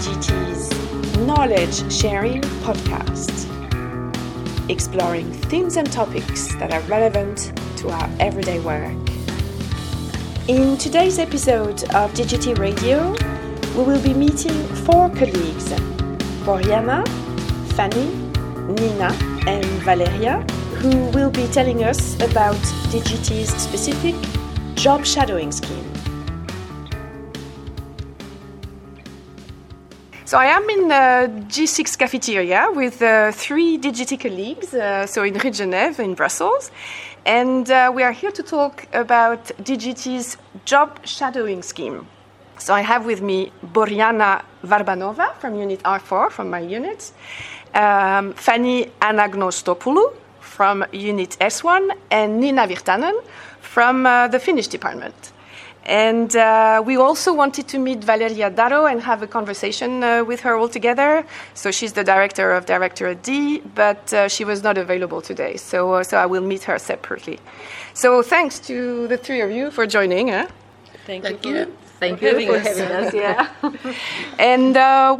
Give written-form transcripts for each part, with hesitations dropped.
DGT's Knowledge Sharing Podcast, exploring themes and topics that are relevant to our everyday work. In today's episode of DGT Radio, we will be meeting 4 colleagues, Boriana, Fanny, Nina, and Valeria, who will be telling us about DGT's specific job shadowing scheme. So I am in the G6 cafeteria with 3 DGT colleagues, so in Rue de Genève in Brussels. And we are here to talk about DGT's job shadowing scheme. So I have with me Boriana Varbanova from Unit R4, from my unit, Fanny Anagnostopoulou from Unit S1, and Nina Virtanen from the Finnish department. And we also wanted to meet Valeria Darro and have a conversation with her all together. So she's the director of Directorate D, but she was not available today. So I will meet her separately. So thanks to the 3 of you for joining. Thank you. Thank you for having us. Yeah. And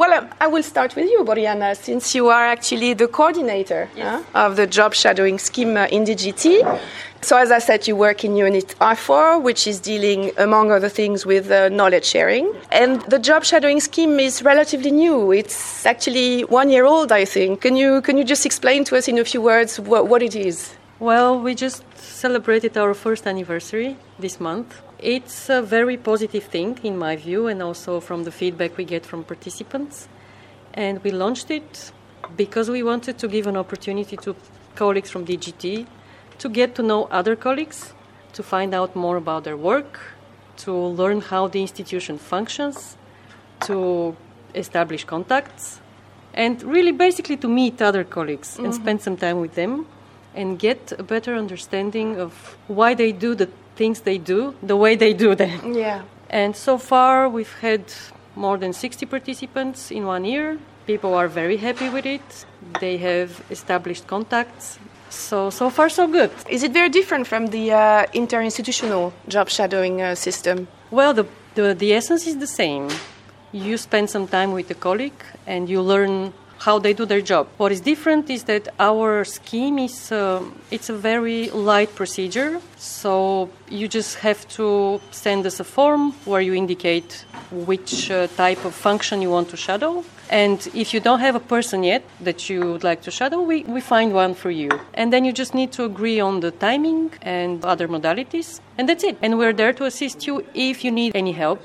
I will start with you, Boriana, since you are actually the coordinator of the job shadowing scheme in DGT. So as I said, you work in Unit R4, which is dealing, among other things, with knowledge sharing. And the job shadowing scheme is relatively new. It's actually 1 year old, I think. Can you just explain to us in a few words what it is? Well, we just celebrated our first anniversary this month. It's a very positive thing, in my view, and also from the feedback we get from participants. And we launched it because we wanted to give an opportunity to colleagues from DGT to get to know other colleagues, to find out more about their work, to learn how the institution functions, to establish contacts, and really basically to meet other colleagues and spend some time with them and get a better understanding of why they do the things they do, the way they do them. Yeah. And so far we've had more than 60 participants in 1 year. People are very happy with it. They have established contacts. So far, so good. Is it very different from the interinstitutional job shadowing system? Well, the essence is the same. You spend some time with a colleague and you learn how they do their job. What is different is that our scheme is it's a very light procedure. So you just have to send us a form where you indicate which type of function you want to shadow. And if you don't have a person yet that you would like to shadow, we find one for you. And then you just need to agree on the timing and other modalities. And that's it. And we're there to assist you if you need any help.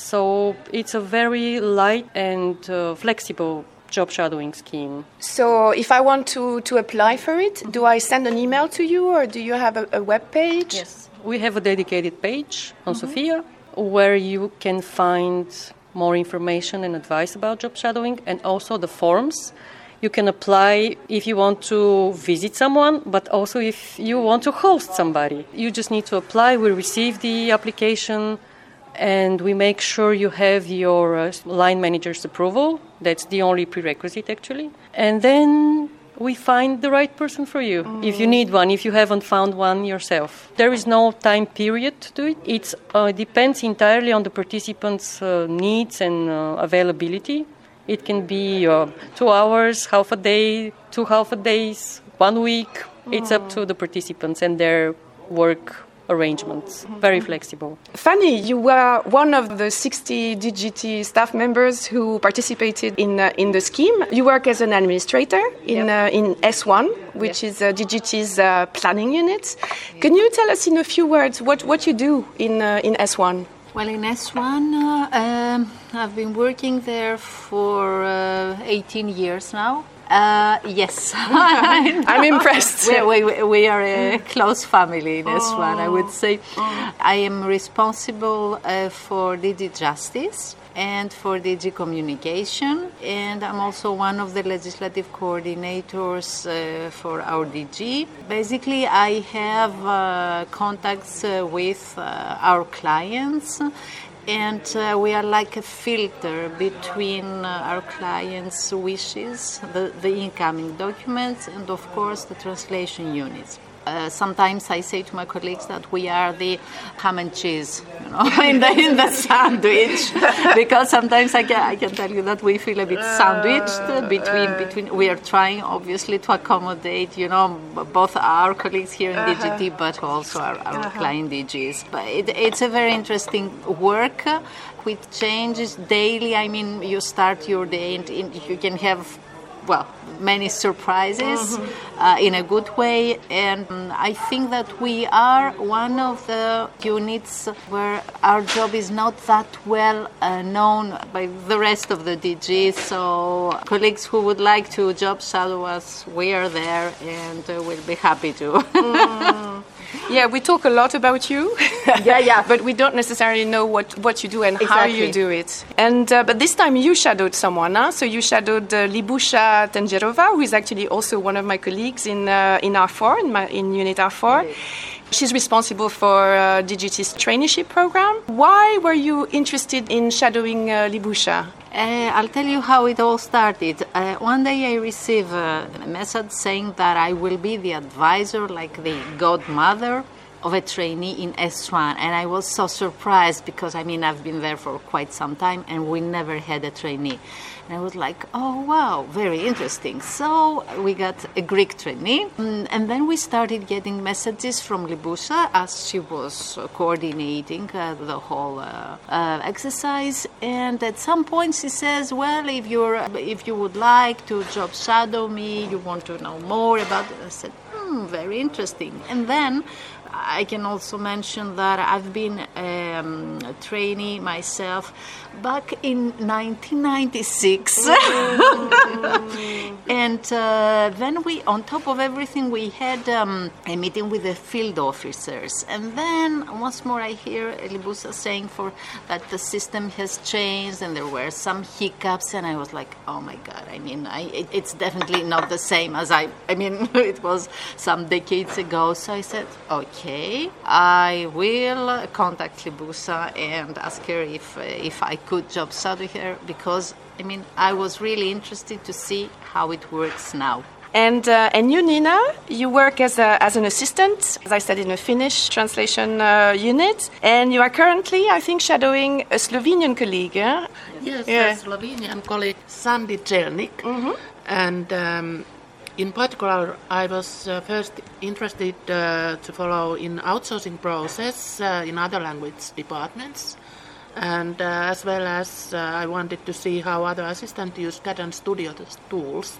So it's a very light and flexible job shadowing scheme. So if I want to apply for it, do I send an email to you or do you have a web page? Yes. We have a dedicated page on Sophia where you can find more information and advice about job shadowing, and also the forms. You can apply if you want to visit someone, but also if you want to host somebody. You just need to apply. We receive the application and we make sure you have your line manager's approval. That's the only prerequisite, actually. And then we find the right person for you, if you need one, if you haven't found one yourself. There is no time period to it. It depends entirely on the participants' needs and availability. It can be 2 hours, half a day, 2 half a days, 1 week. It's up to the participants and their work arrangements. Very flexible. Fanny, you were one of the 60 DGT staff members who participated in the scheme. You work as an administrator in S1, which is DGT's planning unit. Can you tell us in a few words what you do in S1? Well, in S1, I've been working there for 18 years now. Yes. I'm impressed. We are a close family in S1, I would say. I am responsible for DG Justice and for DG Communication, and I'm also one of the legislative coordinators for our DG. Basically, I have contacts with our clients, and we are like a filter between our clients' wishes, the incoming documents, and of course the translation units. sometimes I say to my colleagues that we are the ham and cheese, in the sandwich, because sometimes I can tell you that we feel a bit sandwiched between. We are trying, obviously, to accommodate, both our colleagues here in DGT, but also our client DGs. But it's a very interesting work with changes daily. I mean, you start your day and you can have, many surprises in a good way. And I think that we are one of the units where our job is not that well known by the rest of the DGs. So colleagues who would like to job shadow us, we are there and we'll be happy to. Yeah, we talk a lot about you. Yeah. But we don't necessarily know what you do and how you do it. And but this time you shadowed someone, huh? So you shadowed Libusha Tengerova, who is actually also one of my colleagues in R4, in Unit R4. Okay. She's responsible for DGT's traineeship program. Why were you interested in shadowing Libusha? I'll tell you how it all started. One day I received a message saying that I will be the advisor, like the godmother of a trainee in S1. And I was so surprised because, I've been there for quite some time and we never had a trainee. And I was like, oh, wow, very interesting. So we got a Greek trainee. And then we started getting messages from Libusha as she was coordinating the whole exercise. And at some point she says, well, if you would like to job shadow me, you want to know more about it. I said, very interesting. And then I can also mention that I've been a trainee myself back in 1996. And then on top of everything, we had a meeting with the field officers. And then once more I hear Libusha saying that the system has changed and there were some hiccups. And I was like, oh my God, it's definitely not the same as it was some decades ago. So I said, okay, I will contact Libusha and ask her if I could job shadow her, because I was really interested to see how it works now. And you, Nina, you work as an assistant, as I said, in a Finnish translation unit, and you are currently, I think, shadowing a Slovenian colleague. Eh? Yes, a Slovenian colleague, Sandi Jelnik, and in particular, I was first interested to follow in outsourcing process in other language departments, and as well as I wanted to see how other assistants use CAD and Studio tools.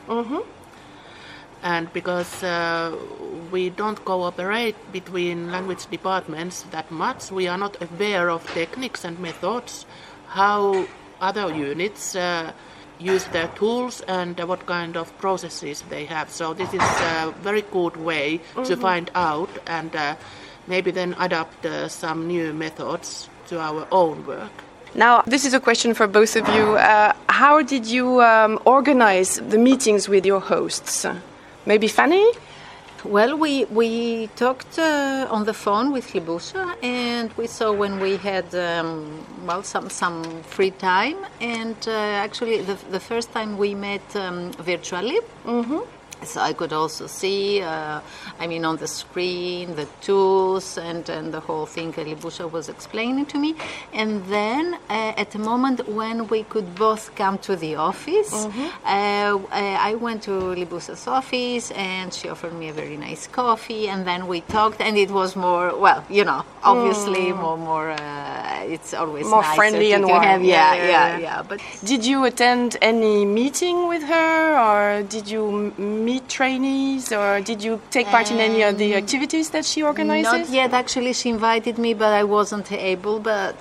And because we don't cooperate between language departments that much, we are not aware of techniques and methods, how other units use their tools and what kind of processes they have. So this is a very good way to find out and maybe then adapt some new methods to our own work. Now, this is a question for both of you. How did you organize the meetings with your hosts? Maybe Fanny? Well, we talked on the phone with Libusha, and we saw when we had some free time. And actually, the first time we met virtually. So I could also see, on the screen, the tools and the whole thing Libusha was explaining to me. And then at the moment when we could both come to the office, I went to Libusha's office and she offered me a very nice coffee. And then we talked, and it was more, obviously more it's always more friendly and warm. Yeah. But did you attend any meeting with her, or did you meet trainees, or did you take part in any of the activities that she organizes? Not yet. Actually, she invited me, but I wasn't able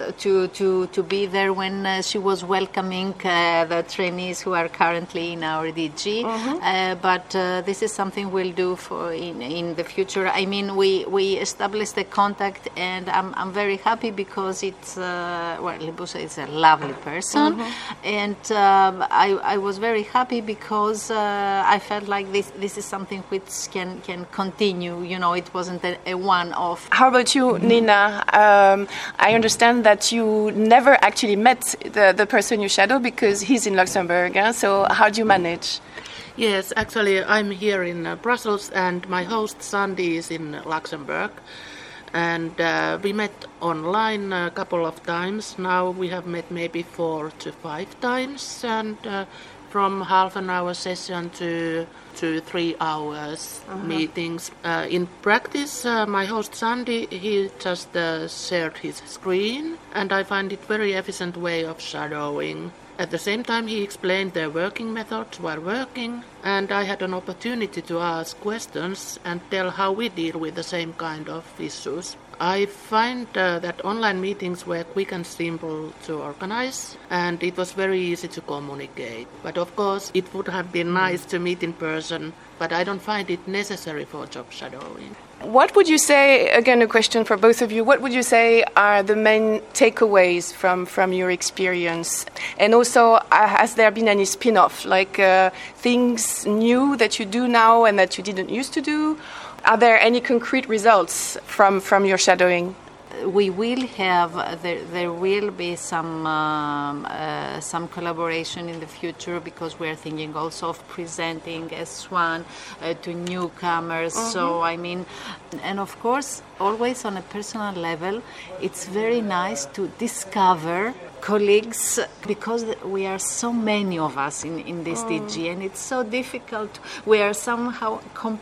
to be there when she was welcoming the trainees who are currently in our DG. But this is something we'll do for in the future. We established a contact, and I'm very happy because it's Libusha is a lovely person, and I was very happy because I felt like this is something which can continue. It wasn't a one-off. How about you, Nina? I understand that you never actually met the person you shadow because he's in Luxembourg. So how do you manage? Yes, actually I'm here in Brussels and my host Sandy is in Luxembourg. And we met online a couple of times. Now we have met maybe 4 to 5 times, and from half an hour session to 3 hours meetings. In practice, my host Sandy, he just shared his screen, and I find it very efficient way of shadowing. At the same time, he explained their working methods while working, and I had an opportunity to ask questions and tell how we deal with the same kind of issues. I find that online meetings were quick and simple to organize, and it was very easy to communicate. But of course, it would have been nice to meet in person, but I don't find it necessary for job shadowing. What would you say, again a question for both of you, what would you say are the main takeaways from your experience? And also, has there been any spin-off, like things new that you do now and that you didn't used to do? Are there any concrete results from your shadowing? We will have, there will be some collaboration in the future, because we are thinking also of presenting S1 to newcomers. So I mean, and of course, always on a personal level, it's very nice to discover colleagues, because we are so many of us in this DG, and it's so difficult. We are somehow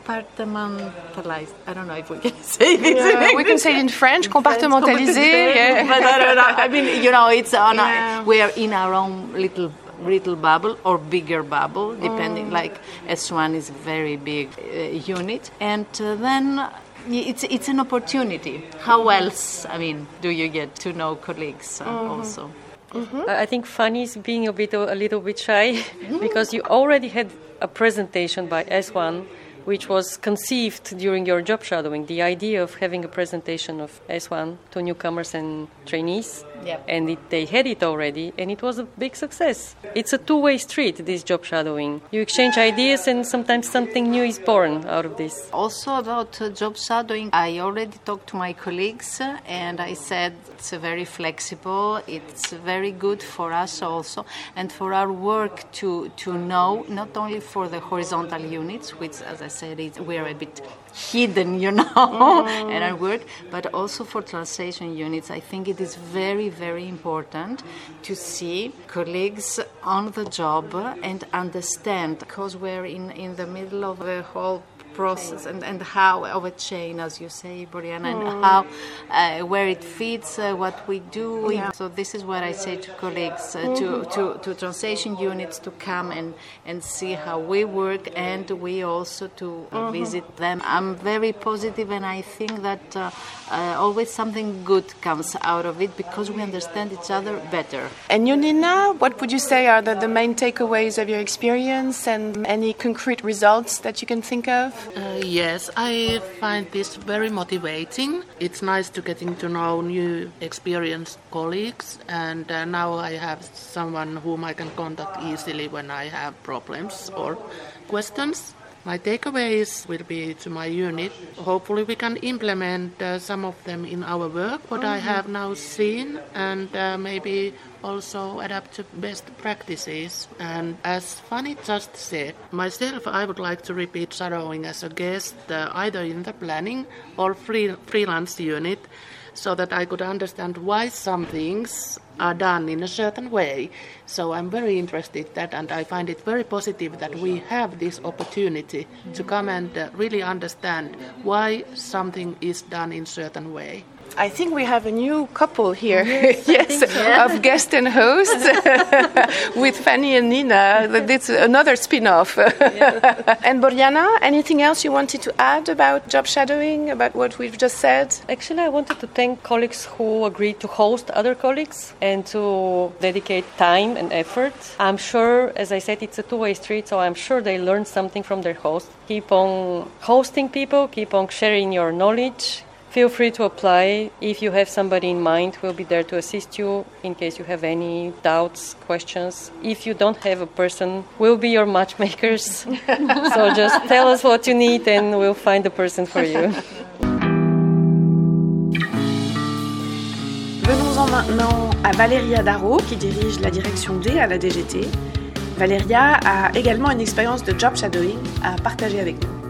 compartmentalized. I don't know if we can say this. Yeah, we can say it in French, compartmentalisé. Yeah. But I don't know. I mean, you know, it's on. We are in our own little bubble or bigger bubble, depending. Like S1 is a very big unit, and then. It's an opportunity. How else, I mean, do you get to know colleagues also? I think Fanny is being a little bit shy because you already had a presentation by S1 which was conceived during your job shadowing, the idea of having a presentation of S1 to newcomers and trainees. Yep. And they had it already, and it was a big success. It's a two-way street, this job shadowing. You exchange ideas, and sometimes something new is born out of this. Also about job shadowing, I already talked to my colleagues, and I said it's very flexible, it's very good for us also, and for our work to know, not only for the horizontal units, which, as I said, we're a bit hidden, you know, in our work, but also for translation units. I think it is very, very important to see colleagues on the job and understand, because we're in the middle of the whole process and how of a chain, as you say, Boriana, and how where it fits, what we do. Yeah. So this is what I say to colleagues, to translation units, to come and see how we work, and we also to visit them. I'm very positive, and I think that always something good comes out of it, because we understand each other better. And you, Nina, what would you say are the main takeaways of your experience, and any concrete results that you can think of? Yes, I find this very motivating. It's nice to getting to know new experienced colleagues, and now I have someone whom I can contact easily when I have problems or questions. My takeaways will be to my unit. Hopefully we can implement some of them in our work, what I have now seen, and maybe also adapt to best practices. And as Fanny just said, myself, I would like to repeat shadowing as a guest, either in the planning or freelance unit, so that I could understand why some things are done in a certain way. So I'm very interested in that, and I find it very positive that we have this opportunity to come and really understand why something is done in a certain way. I think we have a new couple here, yes, of guest and host, with Fanny and Nina. That's another spin-off. And Boriana, anything else you wanted to add about job shadowing, about what we've just said? Actually, I wanted to thank colleagues who agreed to host other colleagues and to dedicate time and effort. I'm sure, as I said, it's a two-way street, so I'm sure they learned something from their host. Keep on hosting people, keep on sharing your knowledge. Feel free to apply. If you have somebody in mind, we'll be there to assist you in case you have any doubts, questions. If you don't have a person, we'll be your matchmakers. So just tell us what you need and we'll find a person for you. Venons-en maintenant à Valéria Darro, qui dirige la direction D à la DGT. Valéria a également une expérience de job shadowing à partager avec nous.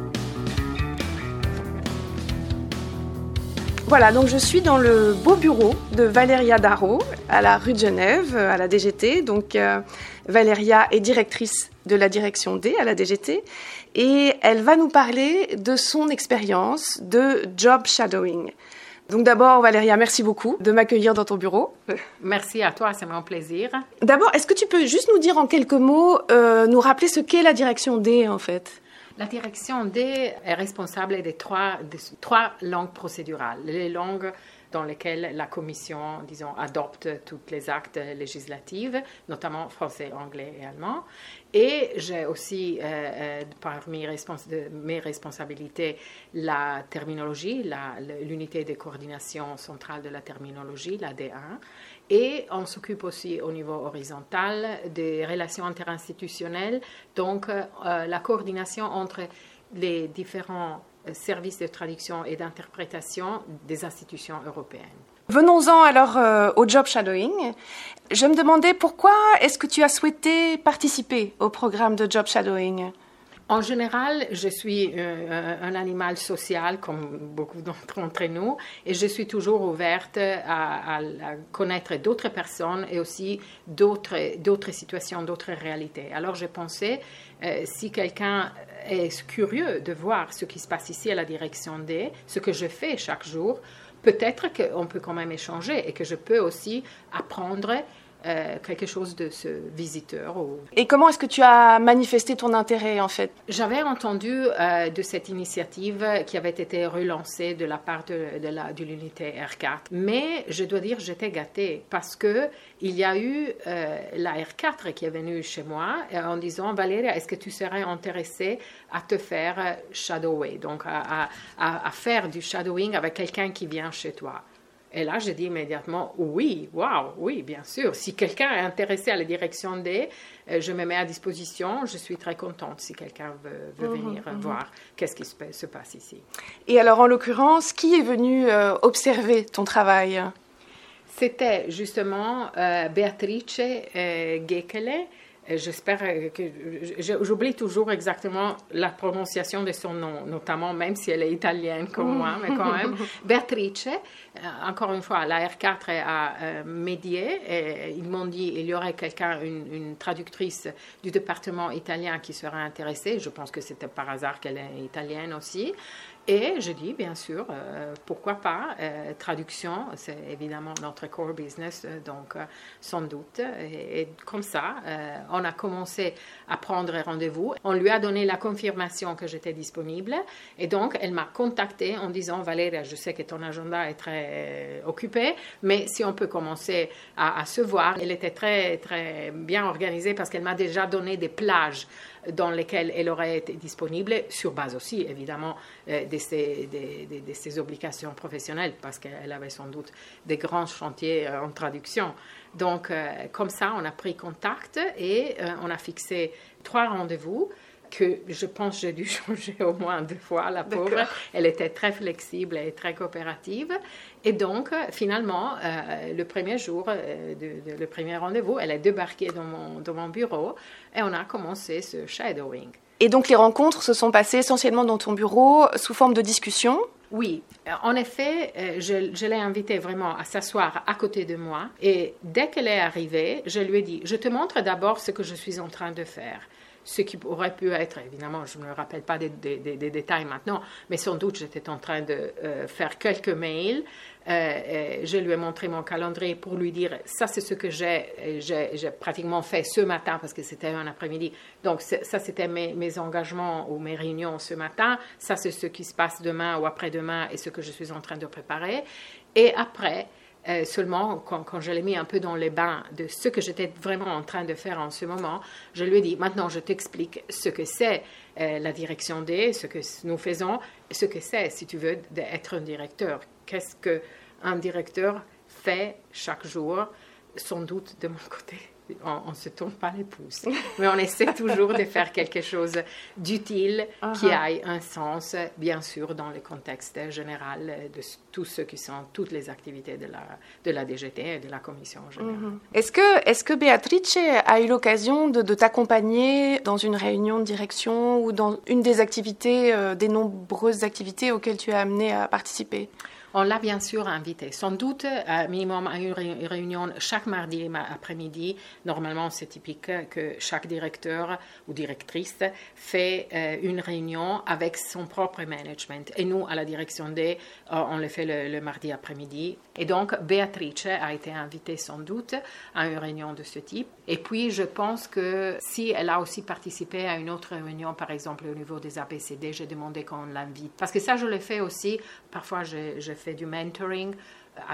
Voilà, donc je suis dans le beau bureau de Valéria Darro à la rue de Genève, à la DGT. Donc Valéria est directrice de la direction D à la DGT et elle va nous parler de son expérience de job shadowing. Donc d'abord, Valéria, merci beaucoup de m'accueillir dans ton bureau. Merci à toi, c'est mon plaisir. D'abord, est-ce que tu peux juste nous dire en quelques mots, nous rappeler ce qu'est la direction D en fait ? La direction D est responsable des trois langues procédurales, les langues dans lesquelles la Commission, disons, adopte tous les actes législatifs, notamment français, anglais et allemand. Et j'ai aussi, parmi mes responsabilités, la terminologie, l'unité de coordination centrale de la terminologie, la D1. Et on s'occupe aussi au niveau horizontal des relations interinstitutionnelles, donc la coordination entre les différents services de traduction et d'interprétation des institutions européennes. Venons-en alors au job shadowing. Je me demandais pourquoi est-ce que tu as souhaité participer au programme de job shadowing ? En général, je suis un animal social, comme beaucoup d'entre nous, et je suis toujours ouverte à connaître d'autres personnes et aussi d'autres situations, d'autres réalités. Alors, j'ai pensé, si quelqu'un est curieux de voir ce qui se passe ici à la direction D, ce que je fais chaque jour, peut-être qu'on peut quand même échanger et que je peux aussi apprendre quelque chose de ce visiteur. Et comment est-ce que tu as manifesté ton intérêt en fait ? J'avais entendu de cette initiative qui avait été relancée de la part de l'unité R4, mais je dois dire j'étais gâtée parce que il y a eu la R4 qui est venue chez moi en disant Valéria, est-ce que tu serais intéressée à te faire shadower, donc à faire du shadowing avec quelqu'un qui vient chez toi. Et là, j'ai dit immédiatement, oui, bien sûr. Si quelqu'un est intéressé à la direction D, je me mets à disposition. Je suis très contente si quelqu'un veut venir voir qu'est-ce qui se passe ici. Et alors, en l'occurrence, qui est venu observer ton travail ? C'était justement Beatrice Gekele. J'espère que j'oublie toujours exactement la prononciation de son nom, notamment même si elle est italienne comme moi, mais quand même. Beatrice, encore une fois, la R4 a médié et ils m'ont dit il y aurait une traductrice du département italien qui serait intéressée. Je pense que c'était par hasard qu'elle est italienne aussi. Et je dis, bien sûr, pourquoi pas, traduction, c'est évidemment notre core business, donc sans doute. Et comme ça, on a commencé à prendre rendez-vous. On lui a donné la confirmation que j'étais disponible. Et donc, elle m'a contactée en disant, Valéria, je sais que ton agenda est très occupé, mais si on peut commencer à se voir. Elle était très, très bien organisée parce qu'elle m'a déjà donné des plages dans lesquelles elle aurait été disponible, sur base aussi, évidemment, de ses obligations professionnelles, parce qu'elle avait sans doute des grands chantiers en traduction. Donc, comme ça, on a pris contact et on a fixé 3 rendez-vous que je pense j'ai dû changer au moins 2 fois, la pauvre. D'accord. Elle était très flexible et très coopérative. Et donc, finalement, le premier jour, le premier rendez-vous, elle est débarquée dans mon bureau et on a commencé ce shadowing. Et donc, les rencontres se sont passées essentiellement dans ton bureau, sous forme de discussion ? Oui, en effet, je l'ai invitée vraiment à s'asseoir à côté de moi. Et dès qu'elle est arrivée, je lui ai dit, je te montre d'abord ce que je suis en train de faire. Ce qui aurait pu être, évidemment, je ne me rappelle pas des détails maintenant, mais sans doute j'étais en train de faire quelques mails. Je lui ai montré mon calendrier pour lui dire, ça c'est ce que j'ai pratiquement fait ce matin, parce que c'était un après-midi. Donc ça c'était mes engagements ou mes réunions ce matin. Ça c'est ce qui se passe demain ou après-demain et ce que je suis en train de préparer. Et après, seulement quand je l'ai mis un peu dans les bains de ce que j'étais vraiment en train de faire en ce moment, je lui ai dit, maintenant je t'explique ce que c'est la direction D, ce que nous faisons, ce que c'est, si tu veux, d'être un directeur. Qu'est-ce qu'un directeur fait chaque jour, sans doute de mon côté. on se tourne pas les pouces, mais on essaie toujours de faire quelque chose d'utile, qui ait un sens, bien sûr, dans le contexte général de toutes les activités de la DGT et de la Commission générale. Est-ce que Beatrice a eu l'occasion de t'accompagner dans une réunion de direction ou dans une des activités, des nombreuses activités auxquelles tu es amenée à participer? On l'a bien sûr invité, sans doute minimum à une réunion chaque mardi après-midi. Normalement, c'est typique que chaque directeur ou directrice fait une réunion avec son propre management. Et nous, à la direction D, on le fait le mardi après-midi. Et donc, Beatrice a été invitée sans doute à une réunion de ce type. Et puis, je pense que si elle a aussi participé à une autre réunion, par exemple au niveau des ABCD, j'ai demandé qu'on l'invite. Parce que ça, je le fais aussi. Parfois, je fais du mentoring à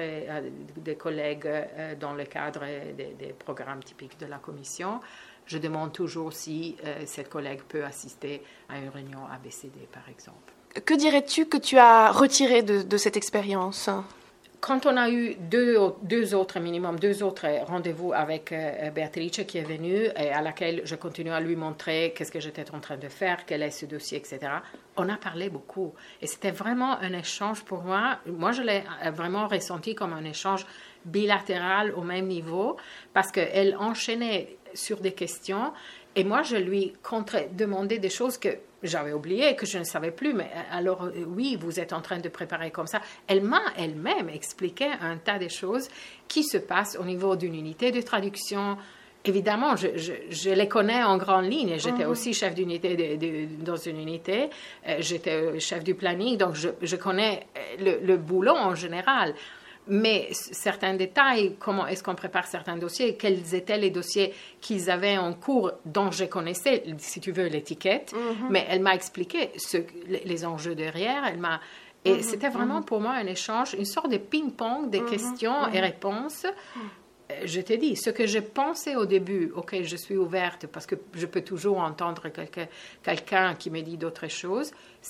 des collègues dans le cadre des programmes typiques de la Commission. Je demande toujours si cette collègue peut assister à une réunion ABCD, par exemple. Que dirais-tu que tu as retiré de cette expérience ? Quand on a eu deux autres rendez-vous avec Beatrice qui est venue et à laquelle je continue à lui montrer qu'est-ce que j'étais en train de faire, quel est ce dossier, etc., on a parlé beaucoup. Et c'était vraiment un échange pour moi. Moi, je l'ai vraiment ressenti comme un échange bilatéral au même niveau parce qu'elle enchaînait sur des questions et moi, je lui demandais des choses que j'avais oubliées, que je ne savais plus. Mais alors, oui, vous êtes en train de préparer comme ça. Elle m'a elle-même expliqué un tas de choses qui se passent au niveau d'une unité de traduction. Évidemment, je les connais en grande ligne. J'étais aussi chef d'unité dans une unité. J'étais chef du planning, donc je connais le boulot en général. Mais certains détails, comment est-ce qu'on prépare certains dossiers, quels étaient les dossiers qu'ils avaient en cours dont je connaissais, si tu veux, l'étiquette. Mais elle m'a expliqué les enjeux derrière. Et c'était vraiment pour moi un échange, une sorte de ping-pong des questions et réponses. Je t'ai dit, ce que je pensais au début, ok, je suis ouverte parce que je peux toujours entendre quelqu'un qui me dit d'autres choses,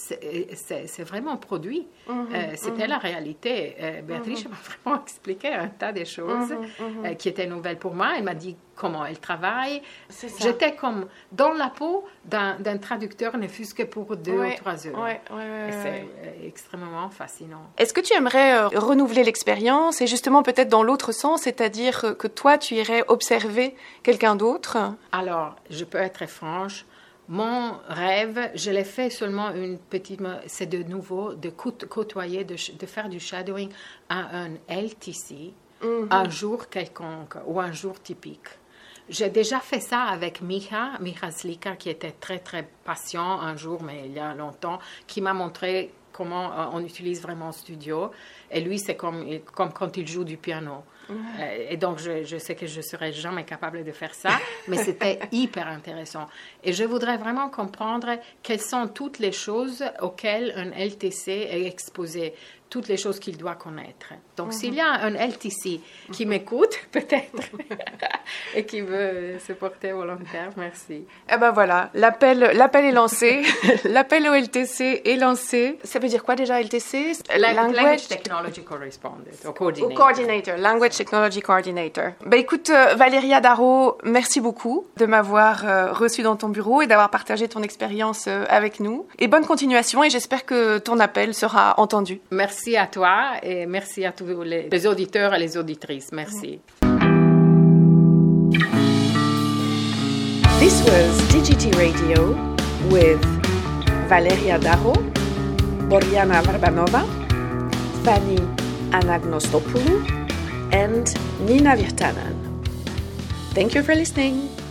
c'est vraiment produit. C'était la réalité. Béatrice m'a vraiment expliqué un tas de choses qui étaient nouvelles pour moi. Elle m'a dit comment elle travaille. J'étais comme dans la peau d'un traducteur, ne fût-ce que pour 2 ou 3 heures. C'est extrêmement fascinant. Est-ce que tu aimerais renouveler l'expérience et justement peut-être dans l'autre sens, c'est-à-dire que toi, tu irais observer quelqu'un d'autre? Alors, je peux être très franche. Mon rêve, je l'ai fait seulement c'est de nouveau de côtoyer, de faire du shadowing à un LTC, un jour quelconque ou un jour typique. J'ai déjà fait ça avec Miha Slika, qui était très, très patient un jour, mais il y a longtemps, qui m'a montré comment on utilise vraiment Studio. Et lui, c'est comme quand il joue du piano. Et donc, je sais que je ne serais jamais capable de faire ça, mais c'était hyper intéressant. Et je voudrais vraiment comprendre quelles sont toutes les choses auxquelles un LTC est exposé, toutes les choses qu'il doit connaître. Donc, s'il y a un LTC qui m'écoute, peut-être, et qui veut se porter volontaire, merci. Eh ben voilà, l'appel est lancé, l'appel au LTC est lancé. Ça veut dire quoi déjà, LTC? Language Technology Correspondent, ou Coordinator. Coordinator, Language Technology Coordinator. Ben écoute, Valéria Darro, merci beaucoup de m'avoir reçue dans ton bureau et d'avoir partagé ton expérience avec nous. Et bonne continuation, et j'espère que ton appel sera entendu. Merci à toi et merci à tous les auditeurs et les auditrices. Merci. This was DGT Radio with Valeria Darro, Boriana Varbanova, Fanny Anagnostopoulou, and Nina Virtanen. Thank you for listening.